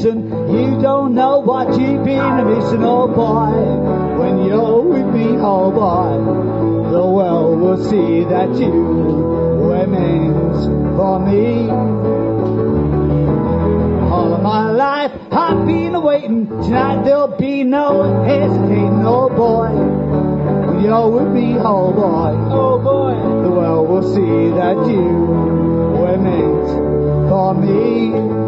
kissing. You don't know what you've been missing, oh boy. When you're with me, oh boy, the world will see that you were meant for me. All of my life I've been waiting. Tonight there'll be no hesitating, oh boy. When you're with me, oh boy, the world will see that you were meant for me.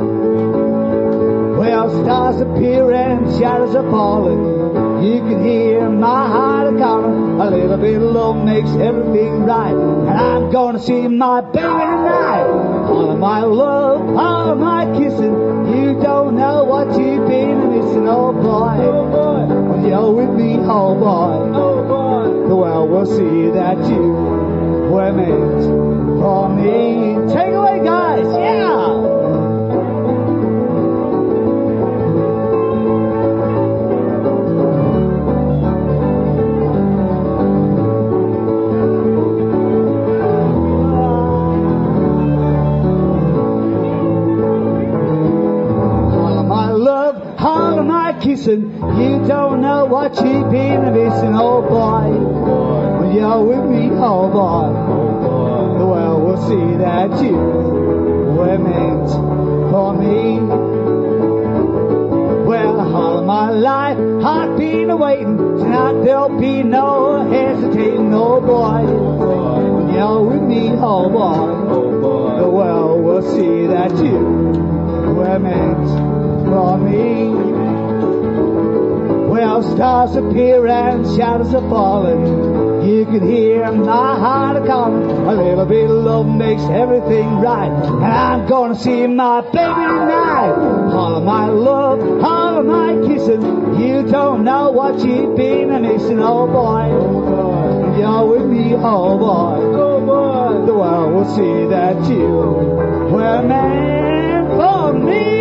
Well, stars appear and shadows are falling. You can hear my heart a-calling. A little bit of love makes everything right. And I'm gonna see my baby tonight. All of my love, all of my kissing. You don't know what you've been missing, oh boy. When you're with me, oh boy, the world will see that you were meant for me. Take it away, guys, yeah! Kissing, you don't know what you've been missing, oh boy. When you're with me, oh boy, the world will see that you were meant for me. Well, all of my life I've been waiting. Tonight there'll be no hesitating, oh boy. When you're with me, oh boy, the world will see that you were meant for me. Well, stars appear and shadows are falling. You can hear my heart a-calling. A little bit of love makes everything right. And I'm gonna see my baby tonight. All of my love, all of my kissing. You don't know what you've been missing, oh boy. When you're with me, oh boy, the world will see that you were meant for me.